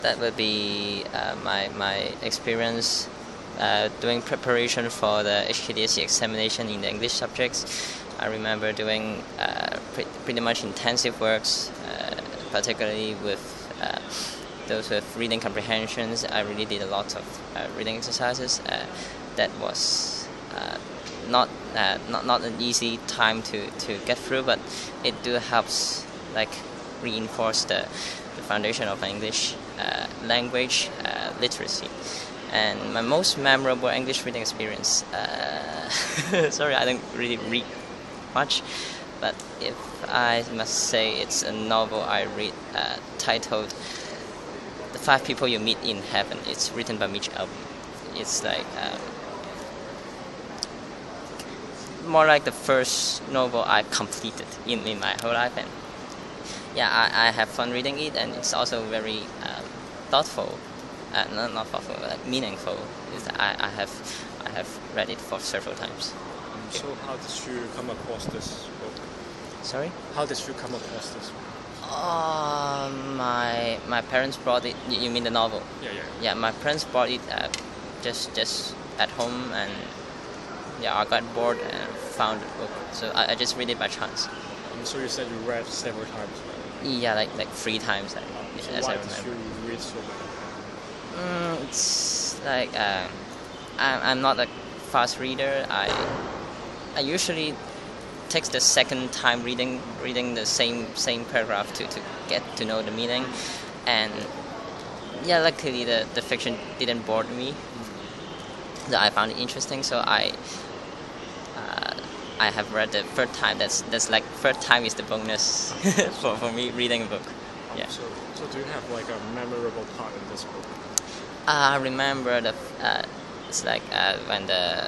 That would be my experience doing preparation for the HKDSE examination in the English subjects. I remember doing pretty much intensive works, particularly with those with reading comprehensions. I really did a lot of reading exercises. That was not an easy time to get through, but it do helps reinforce the foundation of English language literacy. And my most memorable English reading experience, sorry, I don't really read much, but if I must say, it's a novel I read titled The Five People You Meet in Heaven. It's written by Mitch Albom. It's more like the first novel I completed in my whole life, and yeah, I have fun reading it, and it's also very thoughtful, not thoughtful, meaningful. I have read it for several times. So how did you come across this book? Sorry? How did you come across this book? My parents brought it. You mean the novel? Yeah. Yeah, my parents brought it just at home, and yeah, I got bored and found the book. So I just read it by chance. So you said you read several times, right? Yeah, like 3 times. So as why I remember. did you read so many? It's like I'm not a fast reader. I usually takes the second time reading the same paragraph to get to know the meaning, and yeah, luckily the fiction didn't bore me. So I found it interesting. So I have read the third time. That's like third time is the bonus for me reading a book. Yeah. So do you have like a memorable part in this book? I remember it's when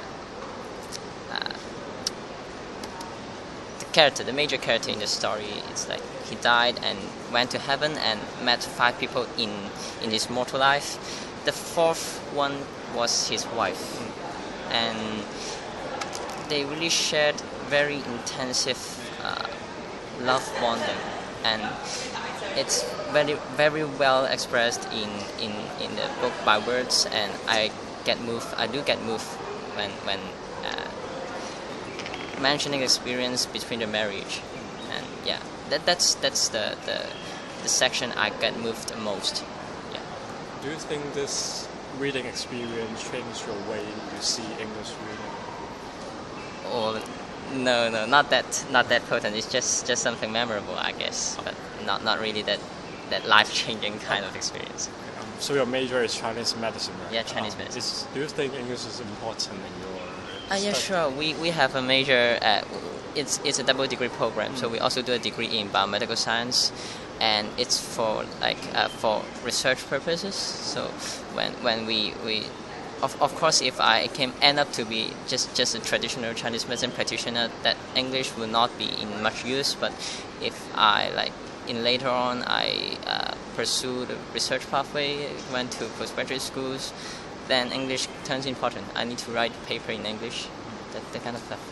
the major character in the story, it's like he died and went to heaven and met 5 people in his mortal life. The 4th one was his wife, and they really shared very intensive love bonding, and it's very well expressed in the book by words, and I do get moved when mentioning experience between the marriage, and yeah, that's the section I get moved the most. Yeah. Do you think this reading experience changed your way you see English reading? Or no, not that potent. It's just something memorable, I guess, but not really that life-changing kind of experience. So your major is Chinese medicine, right? Yeah, Chinese medicine. Do you think English is important in your Yeah, sure. We have a major. It's a double degree program, so we also do a degree in biomedical science, and it's for for research purposes. So when we of course, if I end up to be just a traditional Chinese medicine practitioner, that English will not be in much use. But if I later on I pursue the research pathway, went to postgraduate schools, then English turns important. I need to write a paper in English, that kind of stuff.